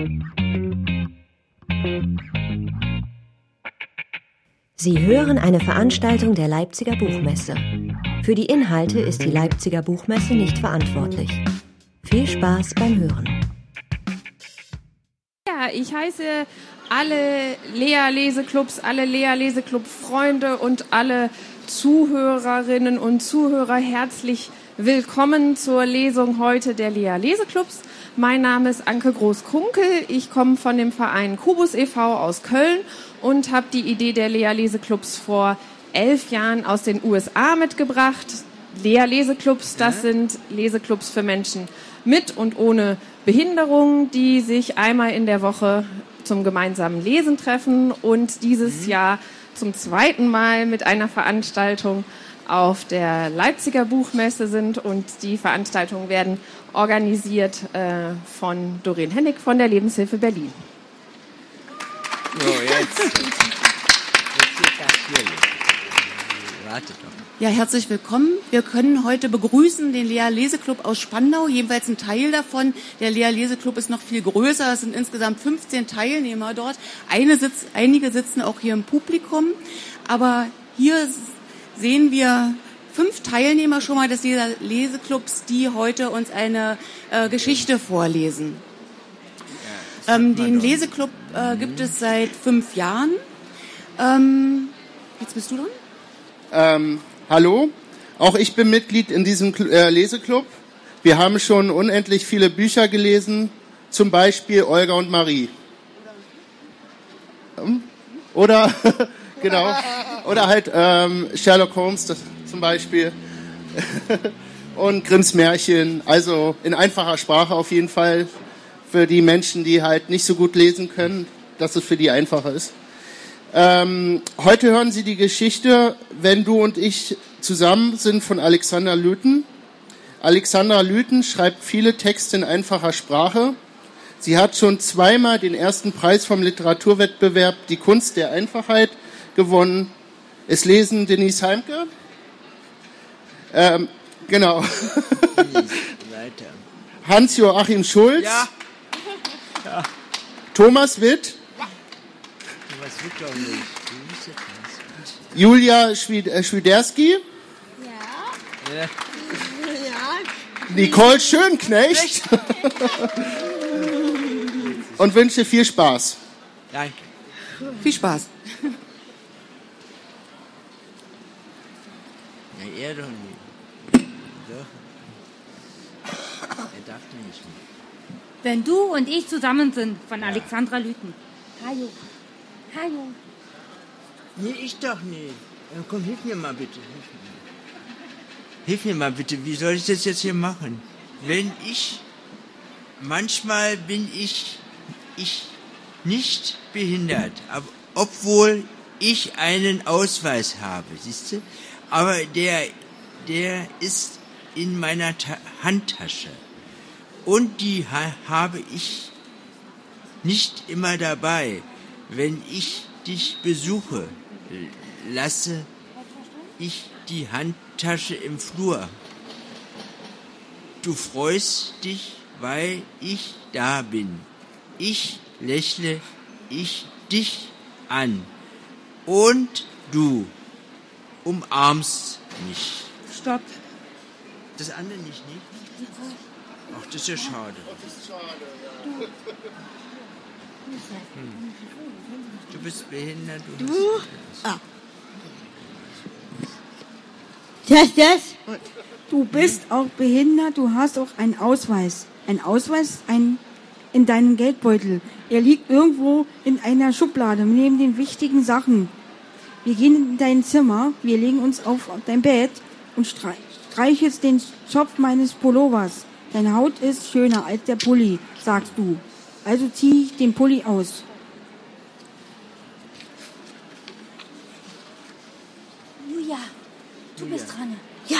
Sie hören eine Veranstaltung der Leipziger Buchmesse. Für die Inhalte ist die Leipziger Buchmesse nicht verantwortlich. Viel Spaß beim Hören. Ja, ich heiße alle Lea-Leseclubs, alle Lea-Leseclub-Freunde und alle Zuhörerinnen und Zuhörer herzlich willkommen zur Lesung heute der Lea-Leseclubs. Mein Name ist Anke Groß-Kunkel, ich komme von dem Verein Kubus e.V. aus Köln und habe die Idee der Lea-Leseclubs vor 11 Jahren aus den USA mitgebracht. Lea-Leseclubs, das sind Leseclubs für Menschen mit und ohne Behinderung, die sich einmal in der Woche zum gemeinsamen Lesen treffen und dieses Jahr zum zweiten Mal mit einer Veranstaltung auf der Leipziger Buchmesse sind. Und die Veranstaltungen werden organisiert von Doreen Hennig von der Lebenshilfe Berlin. So, jetzt. Wartet doch. Ja, herzlich willkommen. Wir können heute begrüßen den Lea-Leseclub aus Spandau, jeweils ein Teil davon. Der Lea-Leseclub ist noch viel größer, es sind insgesamt 15 Teilnehmer dort. Einige sitzen auch hier im Publikum, aber hier sehen wir 5 Teilnehmer schon mal des Lea-Leseclubs, die heute uns eine Geschichte vorlesen. Den Leseclub gibt es seit 5 Jahren. Jetzt bist du dran. Hallo, auch ich bin Mitglied in diesem Leseclub. Wir haben schon unendlich viele Bücher gelesen, zum Beispiel Olga und Marie. Oder, genau, oder halt Sherlock Holmes zum Beispiel und Grimms Märchen, also in einfacher Sprache auf jeden Fall für die Menschen, die halt nicht so gut lesen können, dass es für die einfacher ist. Heute hören Sie die Geschichte Wenn du und ich zusammen sind von Alexandra Lüthen. Alexandra Lüthen schreibt viele Texte in einfacher Sprache. Sie hat schon 2-mal den ersten Preis vom Literaturwettbewerb Die Kunst der Einfachheit gewonnen. Es lesen Denise Heimke. Genau. Hans-Joachim Schulz. Ja. Ja. Thomas Witt. Julia Schwiderski. Ja. Nicole Schönknecht. Und wünsche viel Spaß. Danke. Viel Spaß. Ja, er doch nicht. Doch. Er darf nicht. Wenn du und ich zusammen sind, von Alexandra Lüthen. Hallo. Hallo. Nee, ich doch nicht. Komm, hilf mir mal bitte. Hilf mir mal bitte, wie soll ich das jetzt hier machen? Manchmal bin ich nicht behindert, obwohl ich einen Ausweis habe, siehst du? Aber der ist in meiner Handtasche. Und die habe ich nicht immer dabei. Wenn ich dich besuche, lasse ich die Handtasche im Flur. Du freust dich, weil ich da bin. Ich lächle dich an. Und du umarmst mich. Stopp. Das andere nicht? Ach, das ist ja schade. Du bist behindert. Du bist auch behindert, du hast auch einen Ausweis. Ein Ausweis in deinem Geldbeutel. Er liegt irgendwo in einer Schublade neben den wichtigen Sachen. Wir gehen in dein Zimmer, wir legen uns auf dein Bett und streichelst den Schopf meines Pullovers. Deine Haut ist schöner als der Pulli, sagst du. Also zieh ich den Pulli aus. Julia, du bist dran. Ja.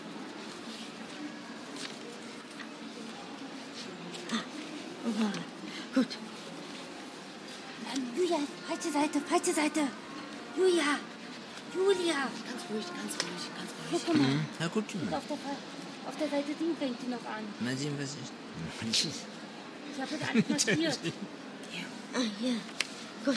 Gut. Julia, falsche Seite. Julia. Ganz ruhig. Hier, guck mal. Na gut. Auf der Seite 7 fängt die noch an. Mal sehen, was ist. Ich habe das alles notiert. Ah, ja, gut.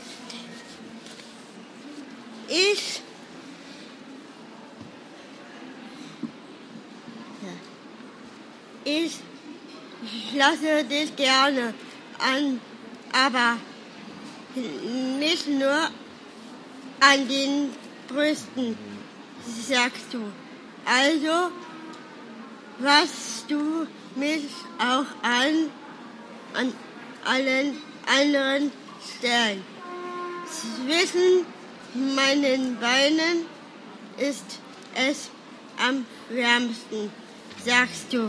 Ich lasse dich gerne an, aber nicht nur an den Brüsten, sagst du. Also, was du mich auch an allen anderen Stellen. Zwischen meinen Beinen ist es am wärmsten, sagst du.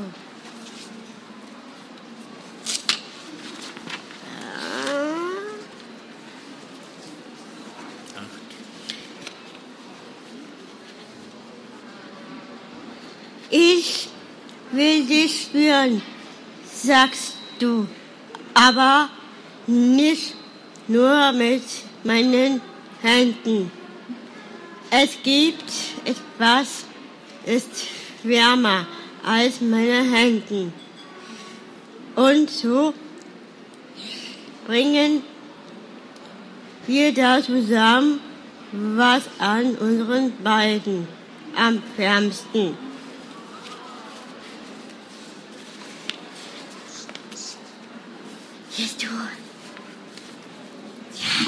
Ich will dich spüren, sagst du, aber nicht nur mit meinen Händen. Es gibt etwas, ist wärmer als meine Hände. Und so bringen wir da zusammen, was an unseren beiden am wärmsten. Jetzt du. Ja.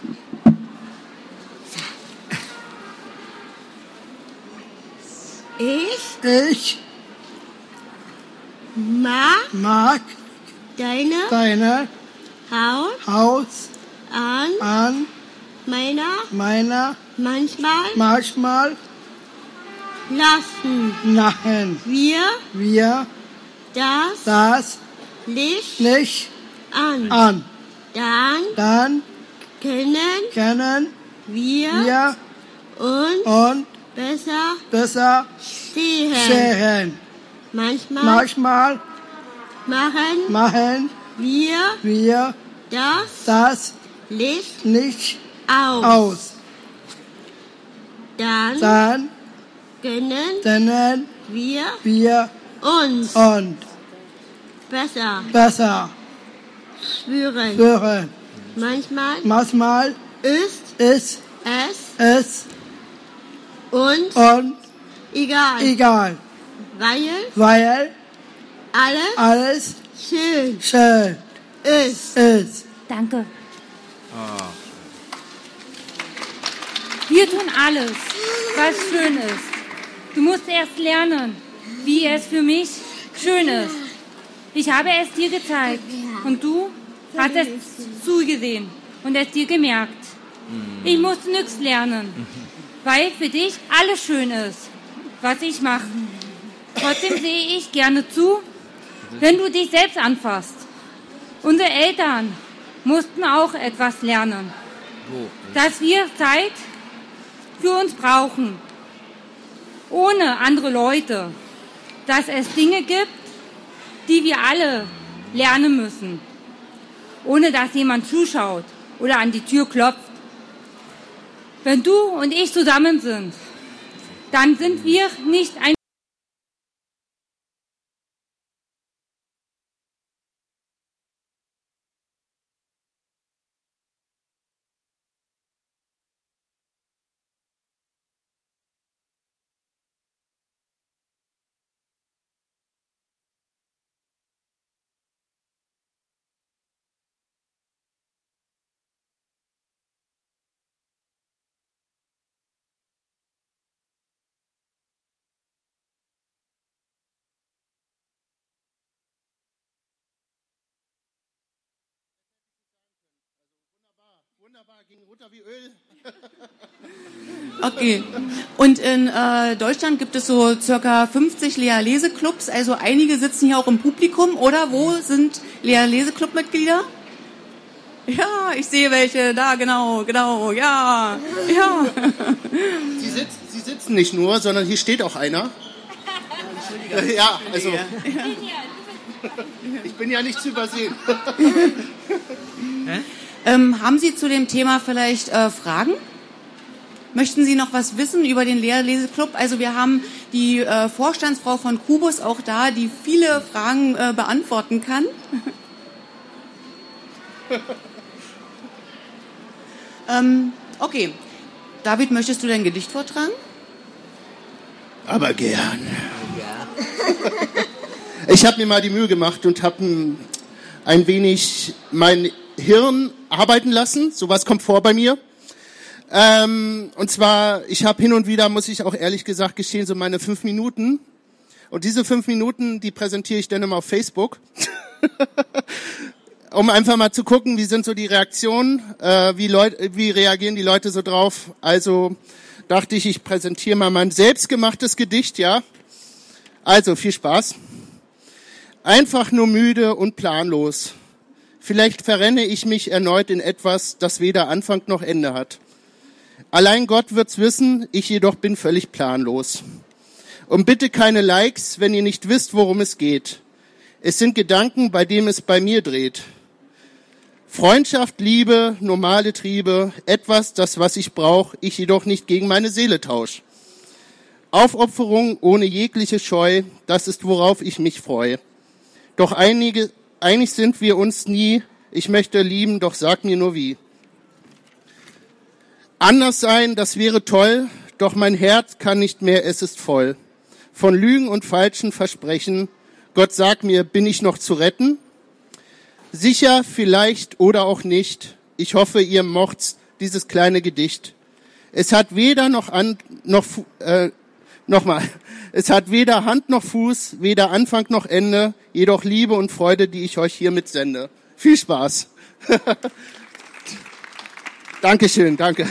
So. Ich mag deine Haus an meiner manchmal lassen wir das Licht an. Dann können wir uns besser sehen. Manchmal machen wir das Licht aus. Dann können wir uns besser spüren. Manchmal ist es uns egal. Weil alles schön ist. Danke. Wir tun alles, was schön ist. Du musst erst lernen, wie es für mich schön ist. Ich habe es dir gezeigt und du hast es zugesehen und es dir gemerkt. Ich musste nichts lernen, weil für dich alles schön ist, was ich mache. Trotzdem sehe ich gerne zu, wenn du dich selbst anfasst. Unsere Eltern mussten auch etwas lernen, dass wir Zeit für uns brauchen, ohne andere Leute, dass es Dinge gibt, die wir alle lernen müssen, ohne dass jemand zuschaut oder an die Tür klopft. Wenn du und ich zusammen sind, dann sind wir nicht ein Wunderbar, ging runter wie Öl. Okay. Und in Deutschland gibt es so circa 50 Lea-Lese-Clubs. Also einige sitzen hier auch im Publikum. Oder wo sind Lea-Lese-Club-Mitglieder? Ja, ich sehe welche. Da, genau, ja. Sie sitzen nicht nur, sondern hier steht auch einer. Ja, also. Ich bin ja nicht zu übersehen. Haben Sie zu dem Thema vielleicht Fragen? Möchten Sie noch was wissen über den Lea-Lese-Club? Also wir haben die Vorstandsfrau von Kubus auch da, die viele Fragen beantworten kann. Okay. David, möchtest du dein Gedicht vortragen? Aber gern. Ich habe mir mal die Mühe gemacht und habe ein wenig mein Hirn arbeiten lassen. Sowas kommt vor bei mir. Und zwar, ich habe hin und wieder, muss ich auch ehrlich gesagt gestehen, so meine 5 Minuten. Und diese 5 Minuten, die präsentiere ich dann immer auf Facebook. Um einfach mal zu gucken, wie sind so die Reaktionen, wie reagieren die Leute so drauf. Also dachte ich, ich präsentiere mal mein selbstgemachtes Gedicht, ja. Also, viel Spaß. Einfach nur müde und planlos. Vielleicht verrenne ich mich erneut in etwas, das weder Anfang noch Ende hat. Allein Gott wird's wissen, ich jedoch bin völlig planlos. Und bitte keine Likes, wenn ihr nicht wisst, worum es geht. Es sind Gedanken, bei denen es bei mir dreht. Freundschaft, Liebe, normale Triebe, etwas, das, was ich brauche, ich jedoch nicht gegen meine Seele tausche. Aufopferung ohne jegliche Scheu, das ist, worauf ich mich freue. Doch einig sind wir uns nie, ich möchte lieben, doch sag mir nur wie. Anders sein, das wäre toll, doch mein Herz kann nicht mehr, es ist voll. Von Lügen und falschen Versprechen, Gott sag mir, bin ich noch zu retten? Sicher, vielleicht oder auch nicht, ich hoffe, ihr mocht's, dieses kleine Gedicht. Es hat weder es hat weder Hand noch Fuß, weder Anfang noch Ende, jedoch Liebe und Freude, die ich euch hiermit sende. Viel Spaß. Dankeschön, danke.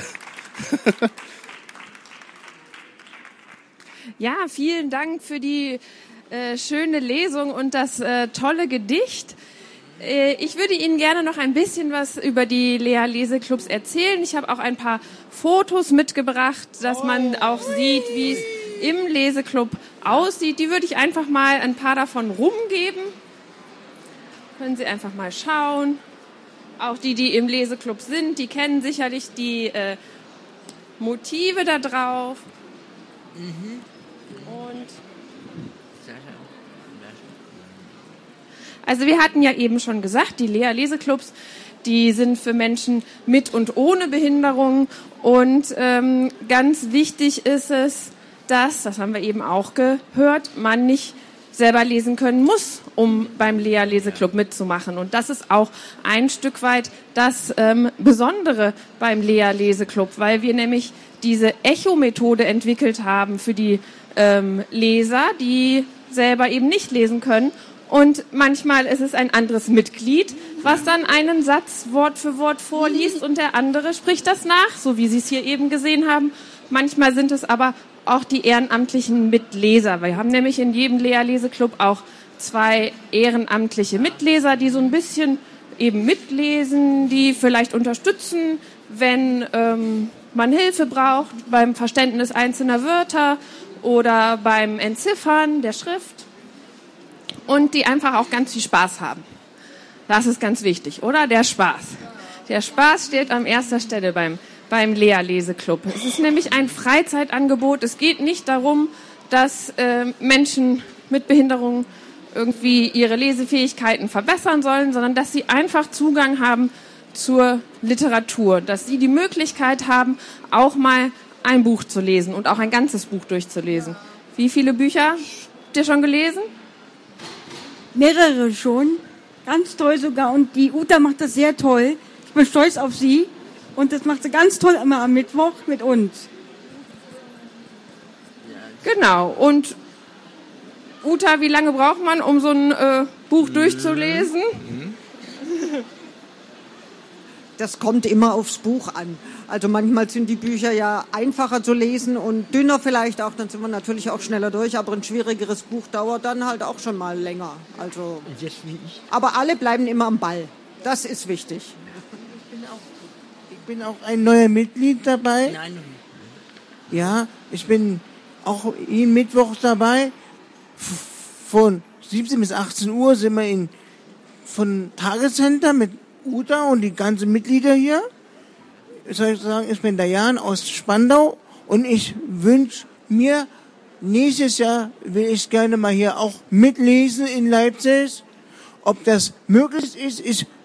Ja, vielen Dank für die schöne Lesung und das tolle Gedicht. Ich würde Ihnen gerne noch ein bisschen was über die Lea-Leseclubs erzählen. Ich habe auch ein paar Fotos mitgebracht, dass man auch sieht, wie es im Leseclub aussieht. Die würde ich einfach mal ein paar davon rumgeben. Können Sie einfach mal schauen. Auch die im Leseclub sind, die kennen sicherlich die Motive da drauf. Mhm. Und also wir hatten ja eben schon gesagt, die Lea-Leseclubs, die sind für Menschen mit und ohne Behinderung. Und ganz wichtig ist es, das haben wir eben auch gehört, man nicht selber lesen können muss, um beim Lea-Leseclub mitzumachen. Und das ist auch ein Stück weit das Besondere beim Lea-Leseclub, weil wir nämlich diese Echo-Methode entwickelt haben für die Leser, die selber eben nicht lesen können. Und manchmal ist es ein anderes Mitglied, was dann einen Satz Wort für Wort vorliest und der andere spricht das nach, so wie Sie es hier eben gesehen haben. Manchmal sind es aber auch die ehrenamtlichen Mitleser. Wir haben nämlich in jedem Lea-Leseclub auch 2 ehrenamtliche Mitleser, die so ein bisschen eben mitlesen, die vielleicht unterstützen, wenn man Hilfe braucht beim Verständnis einzelner Wörter oder beim Entziffern der Schrift. Und die einfach auch ganz viel Spaß haben. Das ist ganz wichtig, oder? Der Spaß. Der Spaß steht an erster Stelle beim Lea-Leseclub. Es ist nämlich ein Freizeitangebot. Es geht nicht darum, dass Menschen mit Behinderung irgendwie ihre Lesefähigkeiten verbessern sollen, sondern dass sie einfach Zugang haben zur Literatur. Dass sie die Möglichkeit haben, auch mal ein Buch zu lesen und auch ein ganzes Buch durchzulesen. Wie viele Bücher habt ihr schon gelesen? Mehrere schon, ganz toll sogar. Und die Uta macht das sehr toll. Ich bin stolz auf sie. Und das macht sie ganz toll immer am Mittwoch mit uns. Genau. Und Uta, wie lange braucht man, um so ein Buch durchzulesen? Das kommt immer aufs Buch an. Also manchmal sind die Bücher ja einfacher zu lesen und dünner vielleicht auch, dann sind wir natürlich auch schneller durch, aber ein schwierigeres Buch dauert dann halt auch schon mal länger. Also, aber alle bleiben immer am Ball. Das ist wichtig. Ich bin auch ein neuer Mitglied dabei. Nein. Ja, ich bin auch jeden Mittwoch dabei. Von 17 bis 18 Uhr sind wir von Tagescenter mit Uta und die ganzen Mitglieder hier. Ich soll sagen, ich bin der Jan aus Spandau und ich wünsche mir, nächstes Jahr will ich gerne mal hier auch mitlesen in Leipzig. Ob das möglich ist,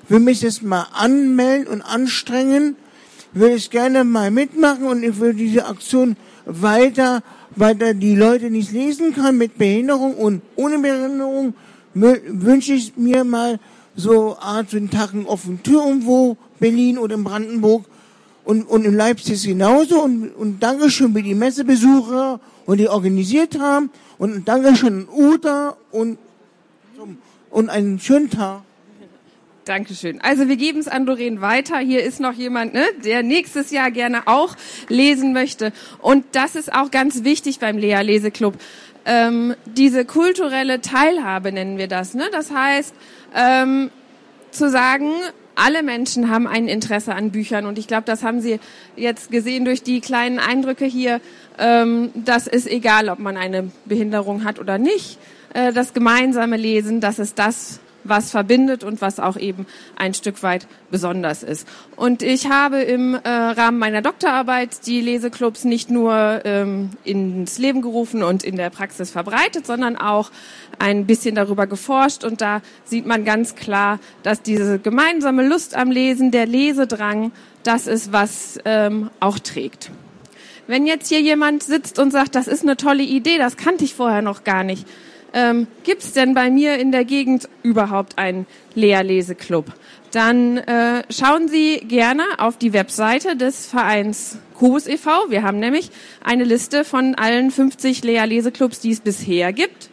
will mich jetzt mal anmelden und anstrengen, will ich gerne mal mitmachen und ich will diese Aktion weiter die Leute nicht lesen kann mit Behinderung und ohne Behinderung, wünsche ich mir mal so Art so einen Tag in offenen Tür irgendwo, Berlin oder in Brandenburg und in Leipzig genauso und Dankeschön für die Messebesucher und die organisiert haben und Dankeschön an Uta und einen schönen Tag. Dankeschön. Also wir geben es an Doreen weiter. Hier ist noch jemand, ne, der nächstes Jahr gerne auch lesen möchte. Und das ist auch ganz wichtig beim Lea-Leseklub. Diese kulturelle Teilhabe nennen wir das. Ne? Das heißt, zu sagen, alle Menschen haben ein Interesse an Büchern. Und ich glaube, das haben Sie jetzt gesehen durch die kleinen Eindrücke hier. Das ist egal, ob man eine Behinderung hat oder nicht. Das gemeinsame Lesen, das ist das, was verbindet und was auch eben ein Stück weit besonders ist. Und ich habe im Rahmen meiner Doktorarbeit die Leseklubs nicht nur ins Leben gerufen und in der Praxis verbreitet, sondern auch ein bisschen darüber geforscht. Und da sieht man ganz klar, dass diese gemeinsame Lust am Lesen, der Lesedrang, das ist, was auch trägt. Wenn jetzt hier jemand sitzt und sagt, das ist eine tolle Idee, das kannte ich vorher noch gar nicht, gibt's denn bei mir in der Gegend überhaupt einen Lea-Leseklub? Dann schauen Sie gerne auf die Webseite des Vereins Kobus e.V. Wir haben nämlich eine Liste von allen 50 Lea-Leseklubs, die es bisher gibt.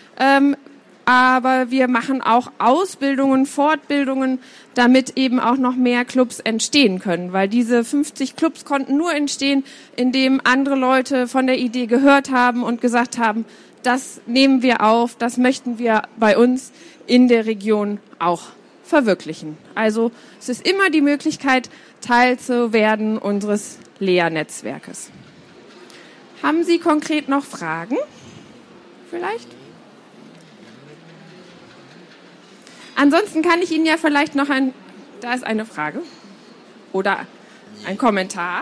Aber wir machen auch Ausbildungen, Fortbildungen, damit eben auch noch mehr Clubs entstehen können. Weil diese 50 Clubs konnten nur entstehen, indem andere Leute von der Idee gehört haben und gesagt haben, das nehmen wir auf, das möchten wir bei uns in der Region auch verwirklichen. Also es ist immer die Möglichkeit, Teil zu werden unseres Lea-Netzwerkes. Haben Sie konkret noch Fragen? Vielleicht? Ansonsten kann ich Ihnen ja vielleicht noch da ist eine Frage oder ein Kommentar.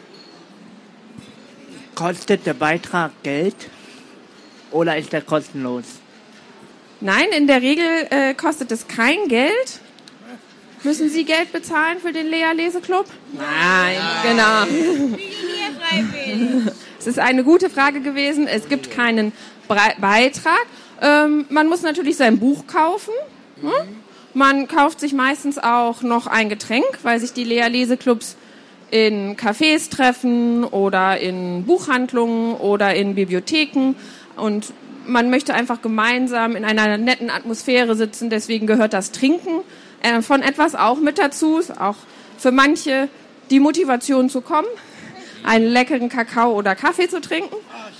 Kostet der Beitrag Geld? Oder ist der kostenlos? Nein, in der Regel kostet es kein Geld. Müssen Sie Geld bezahlen für den Lea-Leseklub? Nein, genau. Es ist eine gute Frage gewesen. Es gibt keinen Beitrag. Man muss natürlich sein Buch kaufen. Man kauft sich meistens auch noch ein Getränk, weil sich die Lea-Leseklubs in Cafés treffen oder in Buchhandlungen oder in Bibliotheken. Und man möchte einfach gemeinsam in einer netten Atmosphäre sitzen. Deswegen gehört das Trinken von etwas auch mit dazu. Ist auch für manche die Motivation zu kommen, einen leckeren Kakao oder Kaffee zu trinken.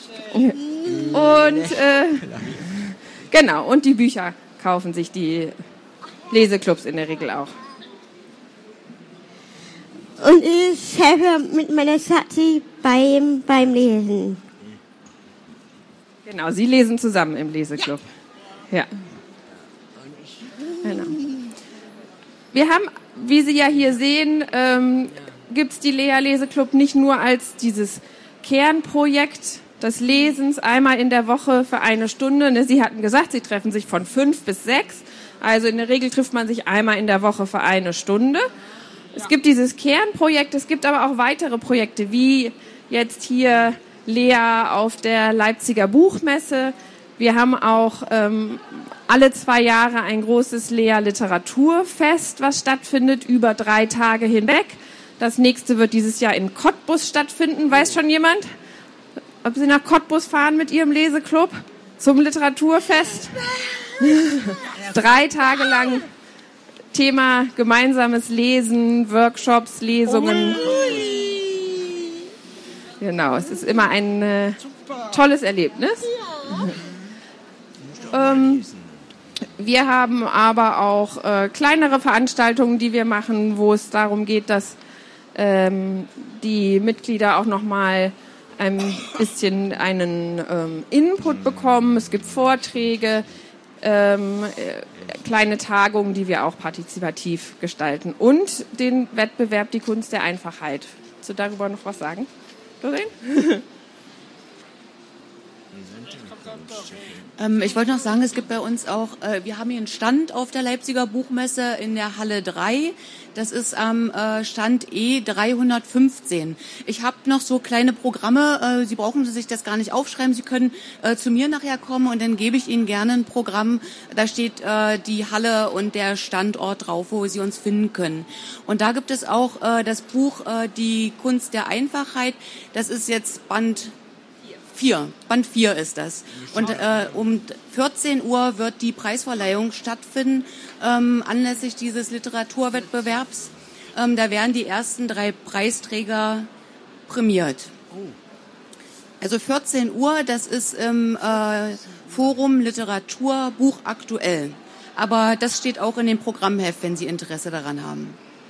Und genau, und die Bücher kaufen sich die Leseklubs in der Regel auch. Und ich helfe mit meiner Schatzi beim Lesen. Genau, Sie lesen zusammen im Leseklub. Ja. Genau. Wir haben, wie Sie ja hier sehen, gibt's die Lea-Leseklub nicht nur als dieses Kernprojekt des Lesens einmal in der Woche für eine Stunde. Sie hatten gesagt, Sie treffen sich von 5 bis 6. Also in der Regel trifft man sich einmal in der Woche für eine Stunde. Es gibt dieses Kernprojekt, es gibt aber auch weitere Projekte, wie jetzt hier Lea auf der Leipziger Buchmesse. Wir haben auch alle 2 Jahre ein großes Lea-Literaturfest, was stattfindet, über 3 Tage hinweg. Das nächste wird dieses Jahr in Cottbus stattfinden. Weiß schon jemand, ob Sie nach Cottbus fahren mit Ihrem Leseklub zum Literaturfest? 3 Tage lang Thema gemeinsames Lesen, Workshops, Lesungen. Genau, es ist immer ein tolles Erlebnis. Wir haben aber auch kleinere Veranstaltungen, die wir machen, wo es darum geht, dass die Mitglieder auch nochmal ein bisschen einen Input bekommen. Es gibt Vorträge, kleine Tagungen, die wir auch partizipativ gestalten. Und den Wettbewerb Die Kunst der Einfachheit. Willst du darüber noch was sagen, Doreen? Ich wollte noch sagen, es gibt bei uns auch, wir haben hier einen Stand auf der Leipziger Buchmesse in der Halle 3. Das ist am Stand E315. Ich habe noch so kleine Programme, Sie brauchen sich das gar nicht aufschreiben, Sie können zu mir nachher kommen und dann gebe ich Ihnen gerne ein Programm. Da steht die Halle und der Standort drauf, wo Sie uns finden können. Und da gibt es auch das Buch Die Kunst der Einfachheit. Das ist jetzt Band 4 ist das. Und um 14 Uhr wird die Preisverleihung stattfinden, anlässlich dieses Literaturwettbewerbs. Da werden die ersten 3 Preisträger prämiert. Also 14 Uhr, das ist im Forum Literatur Buch aktuell. Aber das steht auch in dem Programmheft, wenn Sie Interesse daran haben.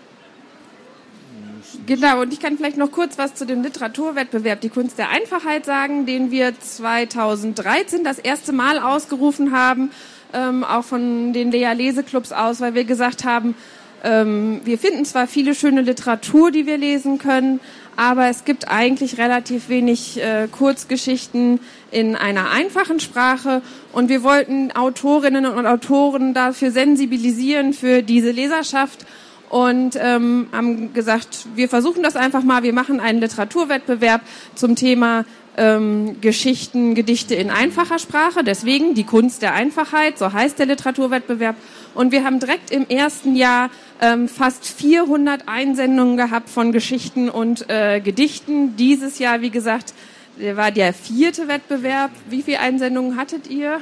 Genau, und ich kann vielleicht noch kurz was zu dem Literaturwettbewerb Die Kunst der Einfachheit sagen, den wir 2013 das erste Mal ausgerufen haben, auch von den Lea-Leseclubs aus, weil wir gesagt haben, wir finden zwar viele schöne Literatur, die wir lesen können, aber es gibt eigentlich relativ wenig Kurzgeschichten in einer einfachen Sprache und wir wollten Autorinnen und Autoren dafür sensibilisieren, für diese Leserschaft. Und haben gesagt, wir versuchen das einfach mal, wir machen einen Literaturwettbewerb zum Thema Geschichten, Gedichte in einfacher Sprache, deswegen die Kunst der Einfachheit, so heißt der Literaturwettbewerb. Und wir haben direkt im ersten Jahr fast 400 Einsendungen gehabt von Geschichten und Gedichten. Dieses Jahr, wie gesagt, war der 4. Wettbewerb. Wie viele Einsendungen hattet ihr?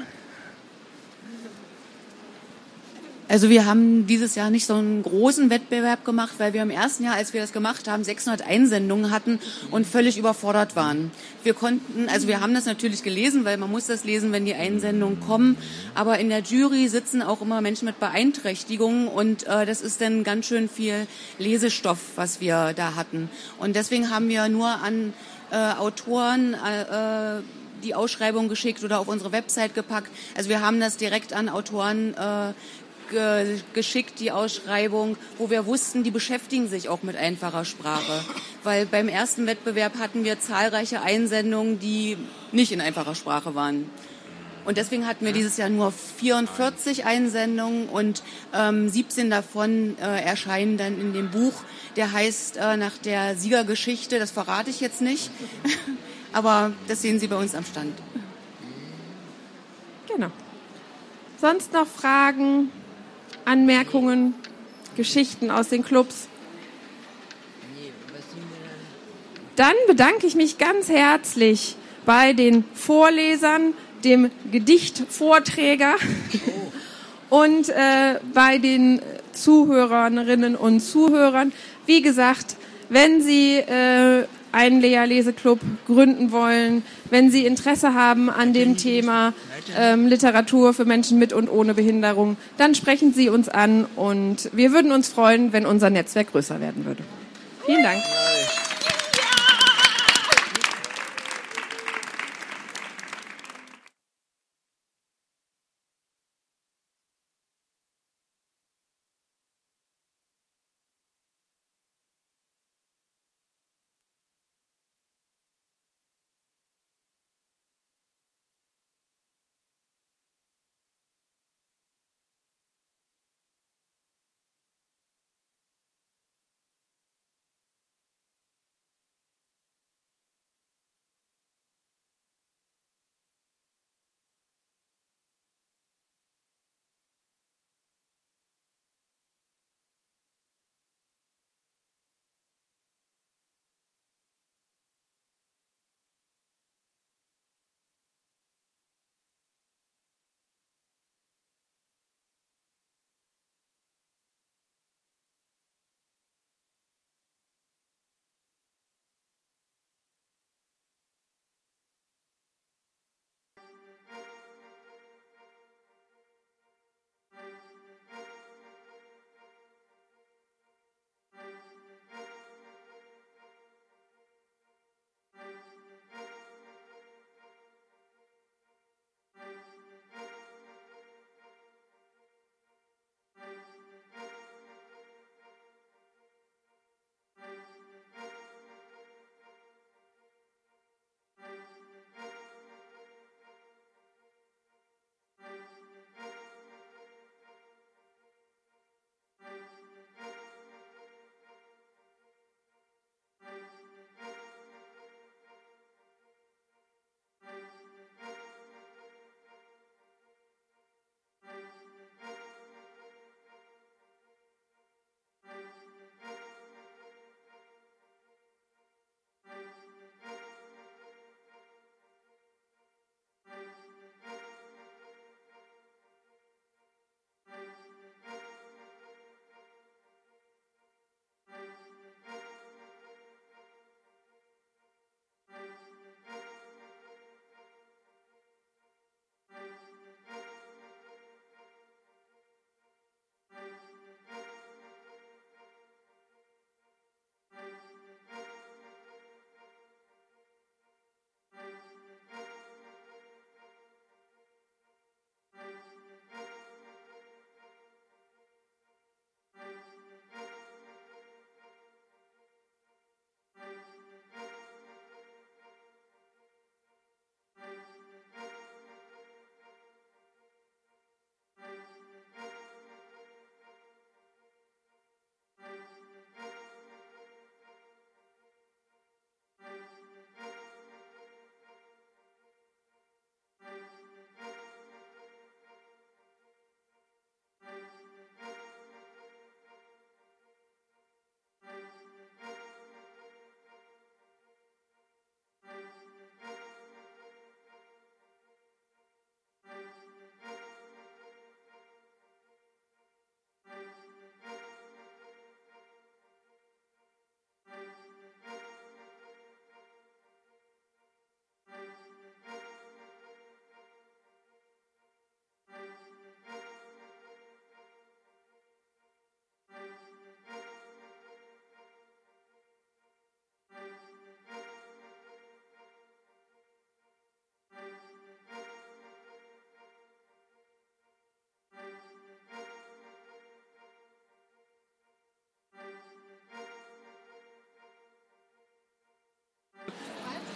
Also wir haben dieses Jahr nicht so einen großen Wettbewerb gemacht, weil wir im ersten Jahr, als wir das gemacht haben, 600 Einsendungen hatten und völlig überfordert waren. Wir haben das natürlich gelesen, weil man muss das lesen, wenn die Einsendungen kommen. Aber in der Jury sitzen auch immer Menschen mit Beeinträchtigungen und das ist dann ganz schön viel Lesestoff, was wir da hatten. Und deswegen haben wir nur an Autoren die Ausschreibung geschickt oder auf unsere Website gepackt. Also wir haben das direkt an Autoren geschickt, die Ausschreibung, wo wir wussten, die beschäftigen sich auch mit einfacher Sprache. Weil beim ersten Wettbewerb hatten wir zahlreiche Einsendungen, die nicht in einfacher Sprache waren. Und deswegen hatten wir dieses Jahr nur 44 Einsendungen und 17 davon erscheinen dann in dem Buch. Der heißt nach der Siegergeschichte, das verrate ich jetzt nicht, aber das sehen Sie bei uns am Stand. Genau. Sonst noch Fragen, Anmerkungen, Geschichten aus den Clubs? Dann bedanke ich mich ganz herzlich bei den Vorlesern, dem Gedichtvorträger und bei den Zuhörerinnen und Zuhörern. Wie gesagt, wenn Sie einen Lea-Leseclub gründen wollen, wenn Sie Interesse haben an dem Thema Literatur für Menschen mit und ohne Behinderung, dann sprechen Sie uns an und wir würden uns freuen, wenn unser Netzwerk größer werden würde. Vielen Dank.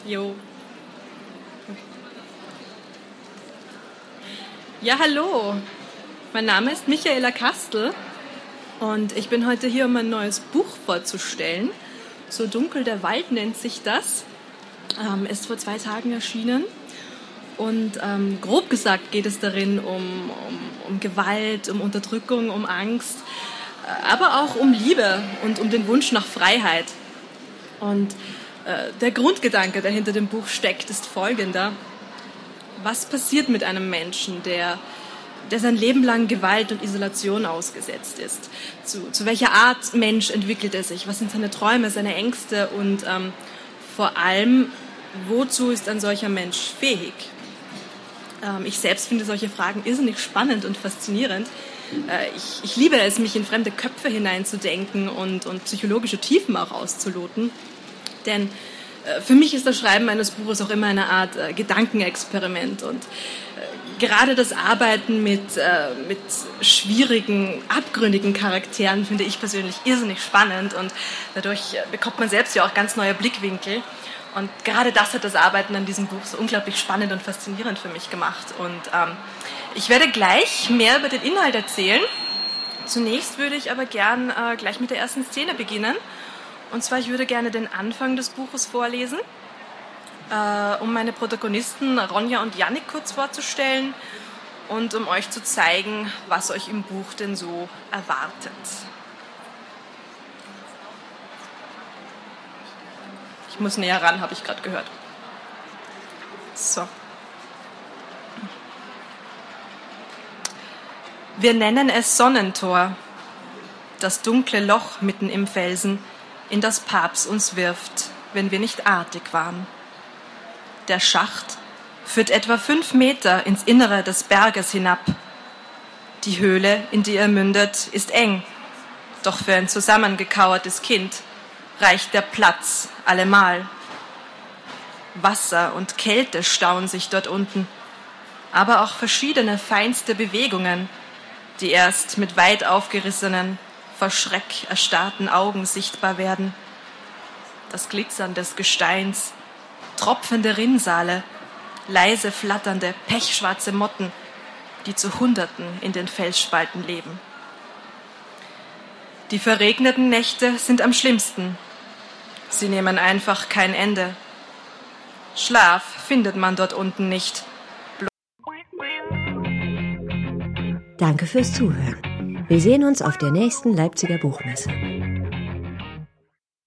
Jo. Ja, hallo. Mein Name ist Michaela Kastel und ich bin heute hier, um ein neues Buch vorzustellen. So dunkel der Wald nennt sich das. Ist vor 2 Tagen erschienen. Und grob gesagt geht es darin um Gewalt, um Unterdrückung, um Angst, aber auch um Liebe und um den Wunsch nach Freiheit. Und der Grundgedanke, der hinter dem Buch steckt, ist folgender. Was passiert mit einem Menschen, der sein Leben lang Gewalt und Isolation ausgesetzt ist? Zu welcher Art Mensch entwickelt er sich? Was sind seine Träume, seine Ängste? Und vor allem, wozu ist ein solcher Mensch fähig? Ich selbst finde solche Fragen irrsinnig spannend und faszinierend. Ich liebe es, mich in fremde Köpfe hineinzudenken und psychologische Tiefen auch auszuloten. Denn für mich ist das Schreiben eines Buches auch immer eine Art Gedankenexperiment. Und gerade das Arbeiten mit schwierigen, abgründigen Charakteren finde ich persönlich irrsinnig spannend. Und dadurch bekommt man selbst ja auch ganz neue Blickwinkel. Und gerade das hat das Arbeiten an diesem Buch so unglaublich spannend und faszinierend für mich gemacht. Und ich werde gleich mehr über den Inhalt erzählen. Zunächst würde ich aber gern gleich mit der ersten Szene beginnen. Und zwar, ich würde gerne den Anfang des Buches vorlesen, um meine Protagonisten Ronja und Jannik kurz vorzustellen und um euch zu zeigen, was euch im Buch denn so erwartet. Ich muss näher ran, habe ich gerade gehört. So. Wir nennen es Sonnentor, das dunkle Loch mitten im Felsen, in das Papst uns wirft, wenn wir nicht artig waren. Der Schacht führt etwa 5 Meter ins Innere des Berges hinab. Die Höhle, in die er mündet, ist eng, doch für ein zusammengekauertes Kind reicht der Platz allemal. Wasser und Kälte stauen sich dort unten, aber auch verschiedene feinste Bewegungen, die erst mit weit aufgerissenen, vor Schreck erstarrten Augen sichtbar werden. Das Glitzern des Gesteins, tropfende Rinnsale, leise flatternde, pechschwarze Motten, die zu Hunderten in den Felsspalten leben. Die verregneten Nächte sind am schlimmsten. Sie nehmen einfach kein Ende. Schlaf findet man dort unten nicht. Danke fürs Zuhören. Wir sehen uns auf der nächsten Leipziger Buchmesse.